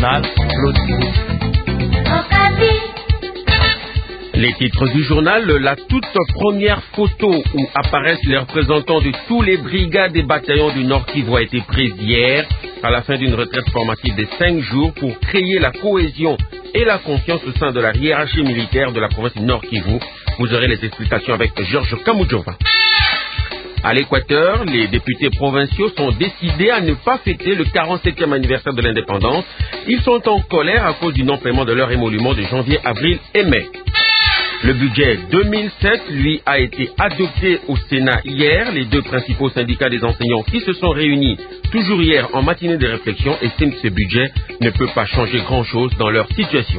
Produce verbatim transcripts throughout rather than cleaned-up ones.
journal, Claude Les titres du journal, la toute première photo où apparaissent les représentants de tous les brigades et bataillons du Nord Kivu a été prise hier, à la fin d'une retraite formative de cinq jours pour créer la cohésion et la confiance au sein de la hiérarchie militaire de la province du Nord Kivu. Vous aurez les explications avec Georges Kamujova. À l'Équateur, les députés provinciaux sont décidés à ne pas fêter le quarante-septième anniversaire de l'indépendance. Ils sont en colère à cause du non-paiement de leur émolument de janvier, avril et mai. Le budget deux mille sept, lui, a été adopté au Sénat hier. Les deux principaux syndicats des enseignants qui se sont réunis toujours hier en matinée de réflexion estiment que ce budget ne peut pas changer grand-chose dans leur situation.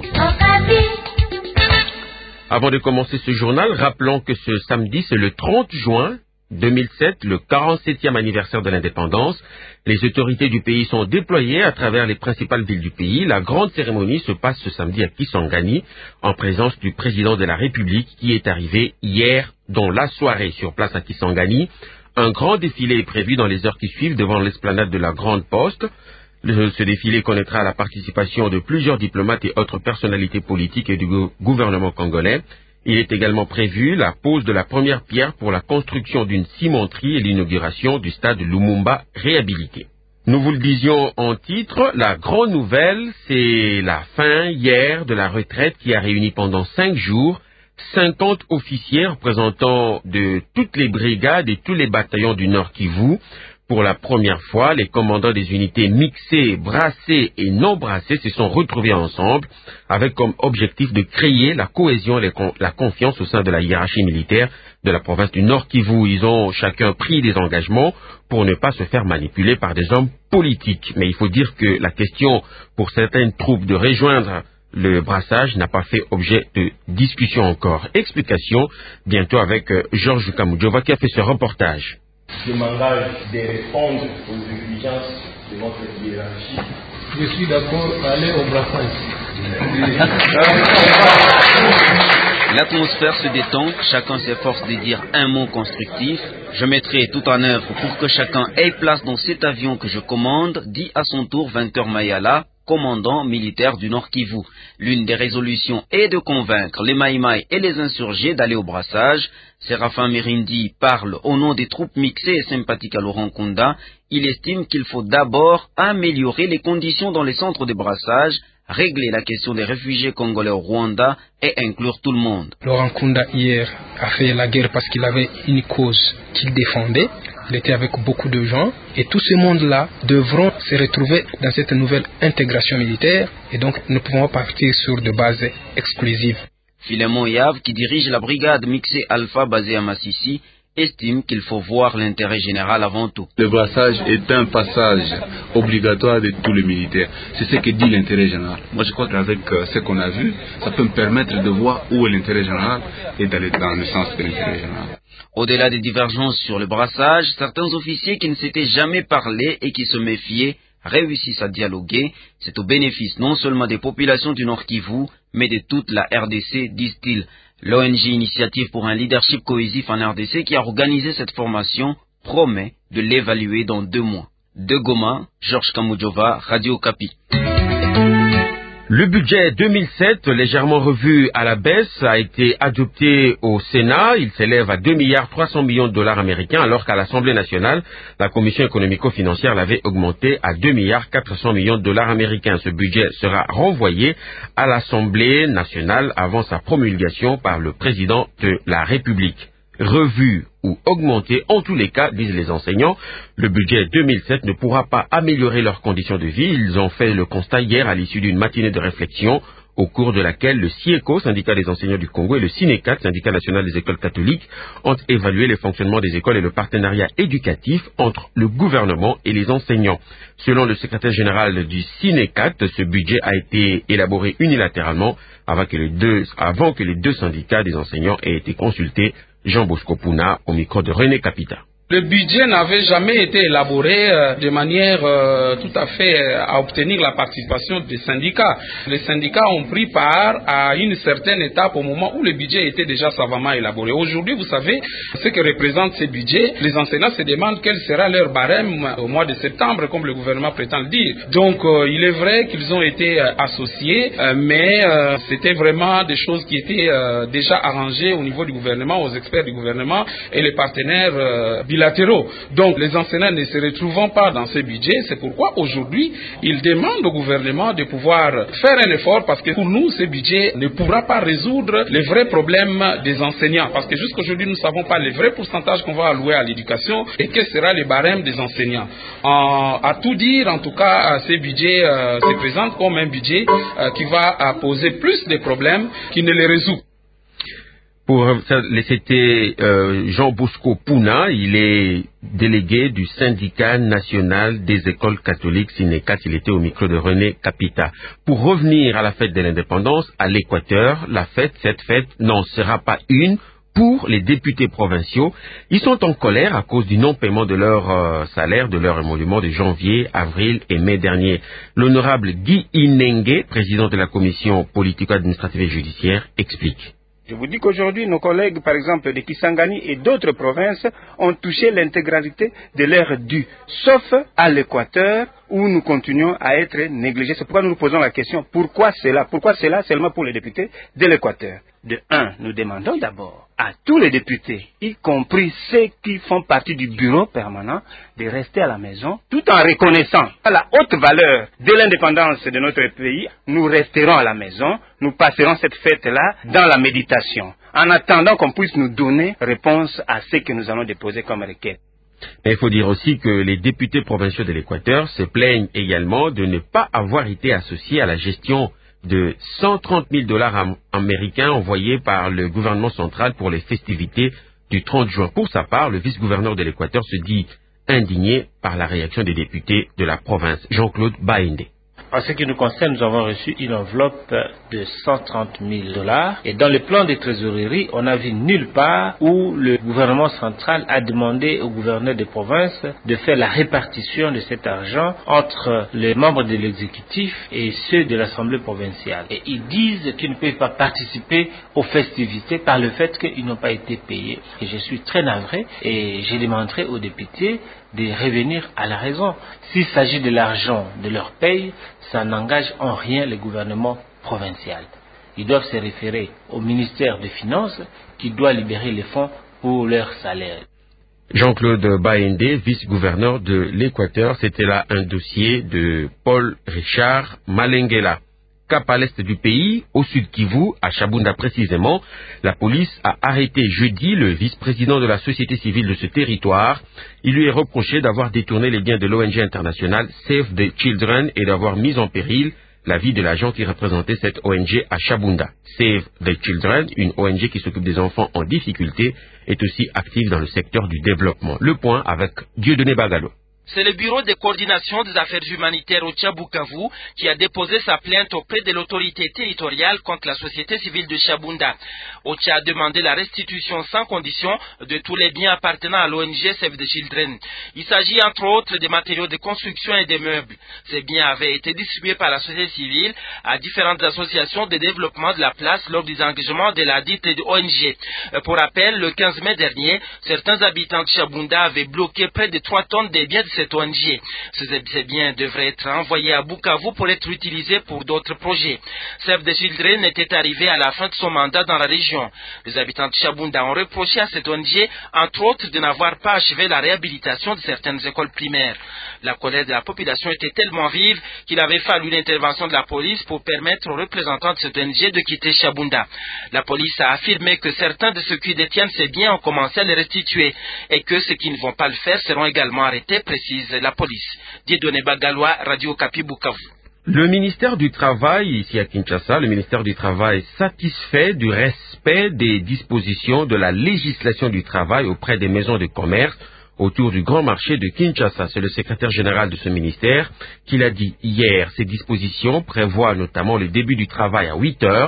Avant de commencer ce journal, rappelons que ce samedi, c'est le trente juin deux mille sept, le quarante-septième anniversaire de l'indépendance. Les autorités du pays sont déployées à travers les principales villes du pays. La grande cérémonie se passe ce samedi à Kisangani, en présence du président de la République qui est arrivé hier dans la soirée sur place à Kisangani. Un grand défilé est prévu dans les heures qui suivent devant l'esplanade de la Grande Poste. Le, ce défilé connaîtra la participation de plusieurs diplomates et autres personnalités politiques et du gouvernement congolais. Il est également prévu la pose de la première pierre pour la construction d'une cimenterie et l'inauguration du stade Lumumba réhabilité. Nous vous le disions en titre, la grande nouvelle, c'est la fin hier de la retraite qui a réuni pendant cinq jours cinquante officiers représentant de toutes les brigades et tous les bataillons du Nord Kivu. Pour la première fois, les commandants des unités mixées, brassées et non brassées se sont retrouvés ensemble avec comme objectif de créer la cohésion et la confiance au sein de la hiérarchie militaire de la province du Nord Kivu. Ils ont chacun pris des engagements pour ne pas se faire manipuler par des hommes politiques. Mais il faut dire que la question pour certaines troupes de rejoindre le brassage n'a pas fait objet de discussion encore. Explication bientôt avec Georges Kamujova qui a fait ce reportage. Je m'engage de répondre aux exigences de notre hiérarchie. Je suis d'accord à aller au brassage. L'atmosphère se détend, chacun s'efforce de dire un mot constructif. Je mettrai tout en œuvre pour que chacun ait place dans cet avion que je commande, dit à son tour Vainqueur Mayala, commandant militaire du Nord Kivu. L'une des résolutions est de convaincre les Maïmaï et les insurgés d'aller au brassage. Séraphin Mirindi parle au nom des troupes mixées et sympathiques à Laurent Kunda. Il estime qu'il faut d'abord améliorer les conditions dans les centres de brassage, régler la question des réfugiés congolais au Rwanda et inclure tout le monde. Laurent Kunda hier a fait la guerre parce qu'il avait une cause qu'il défendait. Il était avec beaucoup de gens et tout ce monde-là devront se retrouver dans cette nouvelle intégration militaire et donc nous pouvons partir sur des bases exclusives. Philemon Yav, qui dirige la brigade mixée Alpha basée à Massissi, estime qu'il faut voir l'intérêt général avant tout. Le brassage est un passage obligatoire de tous les militaires. C'est ce que dit l'intérêt général. Moi je crois qu'avec ce qu'on a vu, ça peut me permettre de voir où est l'intérêt général et d'aller dans le sens de l'intérêt général. Au-delà des divergences sur le brassage, certains officiers qui ne s'étaient jamais parlé et qui se méfiaient réussissent à dialoguer. C'est au bénéfice non seulement des populations du Nord Kivu, mais de toute la R D C, disent-ils. L'O N G Initiative pour un leadership cohésif en R D C qui a organisé cette formation promet de l'évaluer dans deux mois. De Goma, Georges Kamujova, Radio Okapi. Le budget deux mille sept, légèrement revu à la baisse, a été adopté au Sénat. Il s'élève à deux milliards trois cents millions de dollars américains, alors qu'à l'Assemblée nationale, la Commission économico-financière l'avait augmenté à deux milliards quatre cents millions de dollars américains. Ce budget sera renvoyé à l'Assemblée nationale avant sa promulgation par le président de la République. Revu ou augmenté, en tous les cas, disent les enseignants, le budget deux mille sept ne pourra pas améliorer leurs conditions de vie. Ils ont fait le constat hier à l'issue d'une matinée de réflexion au cours de laquelle le SIECO, syndicat des enseignants du Congo, et le SINECAT, syndicat national des écoles catholiques, ont évalué les fonctionnements des écoles et le partenariat éducatif entre le gouvernement et les enseignants. Selon le secrétaire général du SINECAT, ce budget a été élaboré unilatéralement avant que les deux, avant que les deux syndicats des enseignants aient été consultés. Jean Bosco Pouna au micro de René Capita. Le budget n'avait jamais été élaboré euh, de manière euh, tout à fait euh, à obtenir la participation des syndicats. Les syndicats ont pris part à une certaine étape au moment où le budget était déjà savamment élaboré. Aujourd'hui, vous savez ce que représente ces budgets. Les enseignants se demandent quel sera leur barème au mois de septembre, comme le gouvernement prétend le dire. Donc, euh, il est vrai qu'ils ont été euh, associés, euh, mais euh, c'était vraiment des choses qui étaient euh, déjà arrangées au niveau du gouvernement, aux experts du gouvernement et les partenaires euh, bilatéraux. Donc les enseignants ne se retrouvant pas dans ce budget, c'est pourquoi aujourd'hui ils demandent au gouvernement de pouvoir faire un effort, parce que pour nous ce budget ne pourra pas résoudre les vrais problèmes des enseignants, parce que jusqu'aujourd'hui nous ne savons pas les vrais pourcentages qu'on va allouer à l'éducation et quel sera le barème des enseignants. En, à tout dire, en tout cas, ce budget euh, se présente comme un budget euh, qui va euh, poser plus de problèmes qu'il ne les résout. Pour c'était euh, Jean Bosco Pouna, il est délégué du syndicat national des écoles catholiques Synécat. Il était au micro de René Capita. Pour revenir à la fête de l'indépendance, à l'Équateur, la fête, cette fête n'en sera pas une pour les députés provinciaux. Ils sont en colère à cause du non-paiement de leur euh, salaire, de leur émolument de janvier, avril et mai dernier. L'honorable Guy Inengue, président de la commission politico-administrative et judiciaire, explique. Je vous dis qu'aujourd'hui, nos collègues, par exemple, de Kisangani et d'autres provinces, ont touché l'intégralité de leurs dû, sauf à l'Équateur, où nous continuons à être négligés. C'est pourquoi nous nous posons la question, pourquoi cela? Pourquoi cela seulement pour les députés de l'Équateur? De un, nous demandons d'abord à tous les députés, y compris ceux qui font partie du bureau permanent, de rester à la maison, tout en reconnaissant la haute valeur de l'indépendance de notre pays. Nous resterons à la maison, nous passerons cette fête-là dans la méditation, en attendant qu'on puisse nous donner réponse à ce que nous allons déposer comme requête. Mais il faut dire aussi que les députés provinciaux de l'Équateur se plaignent également de ne pas avoir été associés à la gestion de cent trente mille dollars américains envoyés par le gouvernement central pour les festivités du trente juin. Pour sa part, le vice-gouverneur de l'Équateur se dit indigné par la réaction des députés de la province. Jean-Claude Baende. En ce qui nous concerne, nous avons reçu une enveloppe de cent trente mille dollars. Et dans le plan de trésorerie, on n'a vu nulle part où le gouvernement central a demandé au gouverneur des provinces de faire la répartition de cet argent entre les membres de l'exécutif et ceux de l'Assemblée provinciale. Et ils disent qu'ils ne peuvent pas participer aux festivités par le fait qu'ils n'ont pas été payés. Et je suis très navré et je demanderai aux députés de revenir à la raison. S'il s'agit de l'argent de leur paye, ça n'engage en rien le gouvernement provincial. Ils doivent se référer au ministère des Finances qui doit libérer les fonds pour leur salaire. Jean-Claude Baende, vice-gouverneur de l'Équateur, c'était là un dossier de Paul Richard Malenguela. Cap à l'est du pays, au sud Kivu, à Chabunda précisément, la police a arrêté jeudi le vice-président de la société civile de ce territoire. Il lui est reproché d'avoir détourné les biens de l'O N G internationale Save the Children et d'avoir mis en péril la vie de l'agent qui représentait cette O N G à Chabunda. Save the Children, une O N G qui s'occupe des enfants en difficulté, est aussi active dans le secteur du développement. Le point avec Dieudonné Bagalo. C'est le bureau de coordination des affaires humanitaires au Tchabukavu qui a déposé sa plainte auprès de l'autorité territoriale contre la société civile de Chabunda. Ocha a demandé la restitution sans condition de tous les biens appartenant à l'O N G Save the Children. Il s'agit entre autres des matériaux de construction et des meubles. Ces biens avaient été distribués par la société civile à différentes associations de développement de la place lors des engagements de la dite O N G. Pour rappel, le quinze mai dernier, certains habitants de Chabunda avaient bloqué près de trois tonnes des biens de cette O N G. Ces, ces biens devraient être envoyés à Bukavu pour être utilisés pour d'autres projets. Save the Children était arrivé à la fin de son mandat dans la région. Les habitants de Chabunda ont reproché à cette O N G, entre autres, de n'avoir pas achevé la réhabilitation de certaines écoles primaires. La colère de la population était tellement vive qu'il avait fallu l'intervention de la police pour permettre aux représentants de cette O N G de quitter Chabunda. La police a affirmé que certains de ceux qui détiennent ces biens ont commencé à les restituer et que ceux qui ne vont pas le faire seront également arrêtés, précise la police. Dieudonné Bagalois, Radio Okapi Bukavu. Le ministère du Travail, ici à Kinshasa, le ministère du Travail est satisfait du respect des dispositions de la législation du travail auprès des maisons de commerce autour du grand marché de Kinshasa. C'est le secrétaire général de ce ministère qui l'a dit hier. Ces dispositions prévoient notamment le début du travail à huit heures,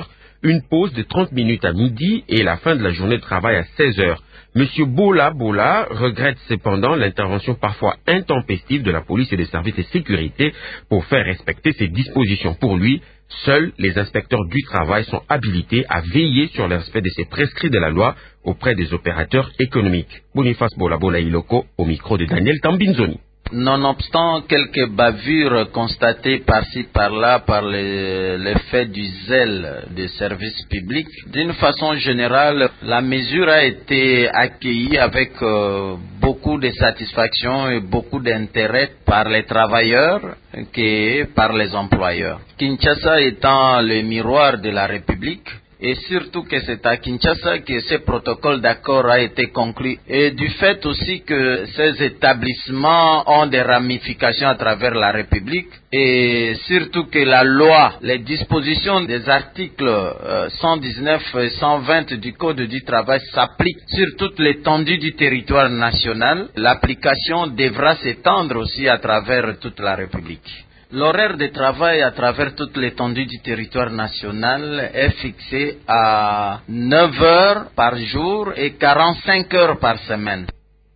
une pause de trente minutes à midi et la fin de la journée de travail à seize heures. Monsieur Bola Bola regrette cependant l'intervention parfois intempestive de la police et des services de sécurité pour faire respecter ces dispositions. Pour lui, seuls les inspecteurs du travail sont habilités à veiller sur le respect de ces prescrits de la loi auprès des opérateurs économiques. Boniface Bola Bola Iloko au micro de Daniel Tambinzoni. Nonobstant quelques bavures constatées par-ci par-là par l'effet du zèle des services publics, d'une façon générale, la mesure a été accueillie avec euh, beaucoup de satisfaction et beaucoup d'intérêt par les travailleurs que par les employeurs. Kinshasa étant le miroir de la République, et surtout que c'est à Kinshasa que ce protocole d'accord a été conclu. Et du fait aussi que ces établissements ont des ramifications à travers la République, et surtout que la loi, les dispositions des articles euh, cent dix-neuf et cent vingt du Code du travail s'appliquent sur toute l'étendue du territoire national, l'application devra s'étendre aussi à travers toute la République. L'horaire de travail à travers toute l'étendue du territoire national est fixé à neuf heures par jour et quarante-cinq heures par semaine.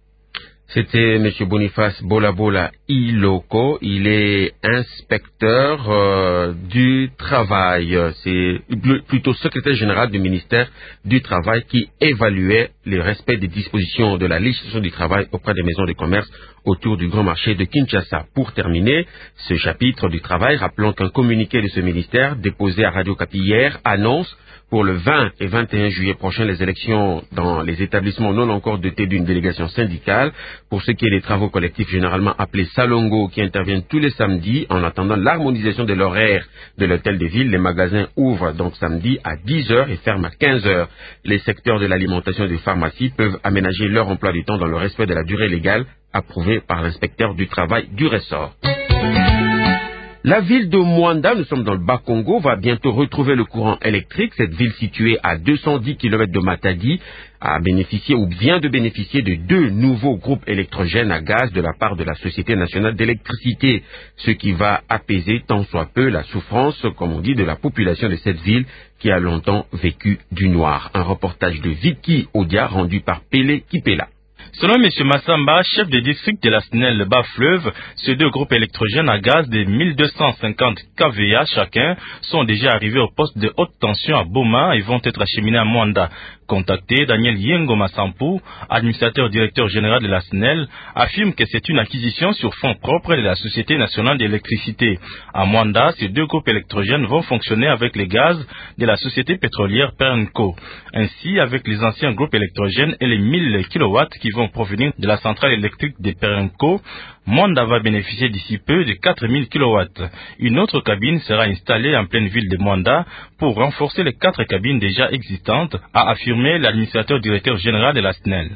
C'était M. Boniface Bola Bola Iloko. Il est inspecteur euh, du travail. C'est plutôt secrétaire général du ministère du Travail qui évaluait le respect des dispositions de la législation du travail auprès des maisons de commerce autour du grand marché de Kinshasa. Pour terminer ce chapitre du travail, rappelons qu'un communiqué de ce ministère déposé à Radio Kapi hier annonce pour le vingt et vingt et un juillet prochain les élections dans les établissements non encore dotés d'une délégation syndicale. Pour ce qui est des travaux collectifs généralement appelés Salongo qui interviennent tous les samedis en attendant l'harmonisation de l'horaire de l'hôtel de ville, les magasins ouvrent donc samedi à dix heures et ferment à quinze heures. Les secteurs de l'alimentation et des pharmacies peuvent aménager leur emploi du temps dans le respect de la durée légale approuvée par l'inspecteur du travail du ressort. La ville de Mwanda, nous sommes dans le Bas-Congo, va bientôt retrouver le courant électrique. Cette ville située à deux cent dix kilomètres de Matadi a bénéficié ou vient de bénéficier de deux nouveaux groupes électrogènes à gaz de la part de la Société nationale d'électricité, ce qui va apaiser tant soit peu la souffrance, comme on dit, de la population de cette ville qui a longtemps vécu du noir. Un reportage de Vicky Odia rendu par Pélé Kipela. Selon M. Massamba, chef de district de la S N E L Bas-Fleuve, ces deux groupes électrogènes à gaz de mille deux cent cinquante kilovolts chacun sont déjà arrivés au poste de haute tension à Boma et vont être acheminés à Mwanda. Contacté, Daniel Yengo Massampou, administrateur directeur général de la S N E L, affirme que c'est une acquisition sur fonds propres de la Société nationale d'électricité. À Mwanda, ces deux groupes électrogènes vont fonctionner avec les gaz de la société pétrolière Perenco. Ainsi, avec les anciens groupes électrogènes et les mille kilowatts qui vont provenir de la centrale électrique de Perenco, Mwanda va bénéficier d'ici peu de quatre mille kilowatts. Une autre cabine sera installée en pleine ville de Mwanda pour renforcer les quatre cabines déjà existantes, a affirmé l'administrateur directeur général de la S N E L.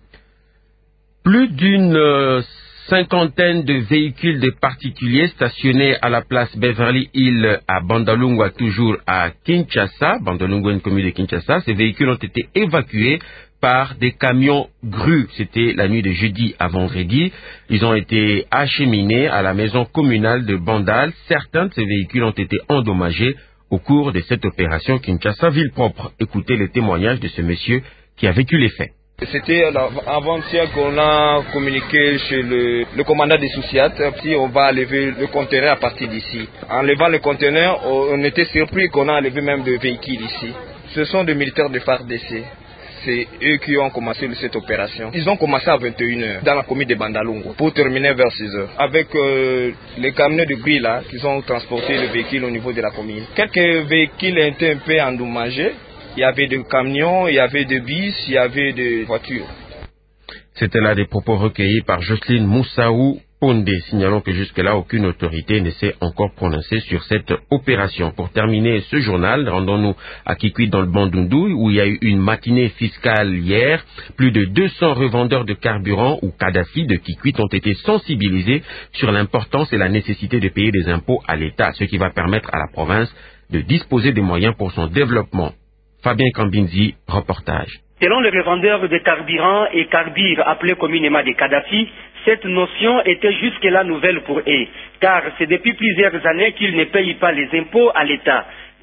Plus d'une euh, cinquantaine de véhicules de particuliers stationnés à la place Beverly Hill à Bandalungwa, toujours à Kinshasa. Bandalungwa, une commune de Kinshasa. Ces véhicules ont été évacués par des camions grues. C'était la nuit de jeudi à vendredi. Ils ont été acheminés à la maison communale de Bandal. Certains de ces véhicules ont été endommagés au cours de cette opération Kinshasa Ville Propre. Écoutez les témoignages de ce monsieur qui a vécu les faits. C'était avant-hier qu'on a communiqué chez le, le commandant des Souciates, puis on va enlever le conteneur à partir d'ici. En levant le conteneur, on était surpris qu'on a enlevé même des véhicules ici. Ce sont des militaires de F A R D C. C'est eux qui ont commencé cette opération. Ils ont commencé à vingt et une heures dans la commune de Bandalungu pour terminer vers six heures. Avec euh, les camions de bris là, qui ont transporté le véhicule au niveau de la commune. Quelques véhicules étaient un peu endommagés. Il y avait des camions, il y avait des bus, il y avait des voitures. C'était là des propos recueillis par Jocelyne Moussaou Pondé. Signalons que jusque-là, aucune autorité ne s'est encore prononcée sur cette opération. Pour terminer ce journal, rendons-nous à Kikwit dans le Bandundu, où il y a eu une matinée fiscale hier. Plus de deux cents revendeurs de carburant ou Kadhafi de Kikwit ont été sensibilisés sur l'importance et la nécessité de payer des impôts à l'État, ce qui va permettre à la province de disposer des moyens pour son développement. Fabien Kambinzi, reportage. Selon les revendeurs de carburant et carbires appelés communément des Kadhafi, cette notion était jusque-là nouvelle pour eux, car c'est depuis plusieurs années qu'ils ne payent pas les impôts à l'État.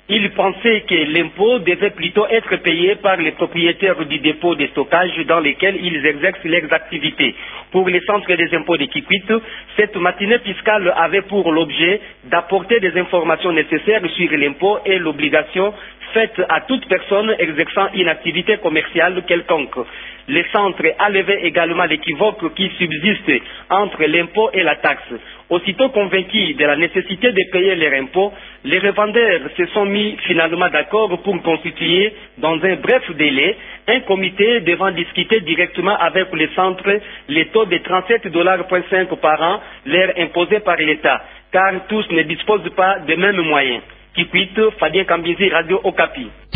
Ils pensaient que l'impôt devait plutôt être payé par les propriétaires du dépôt de stockage dans lesquels ils exercent leurs activités. Pour les centres des impôts de Kikwit, cette matinée fiscale avait pour l'objet d'apporter des informations nécessaires sur l'impôt et l'obligation faite à toute personne exerçant une activité commerciale quelconque. Le centre a levé également l'équivoque qui subsiste entre l'impôt et la taxe. Aussitôt convaincus de la nécessité de payer leur impôt, les revendeurs se sont mis finalement d'accord pour constituer, dans un bref délai, un comité devant discuter directement avec le centre les taux de trente-sept dollars cinq par an leur imposés par l'État, car tous ne disposent pas des mêmes moyens. Kikwit, Fabien Kambizi, Radio Okapi.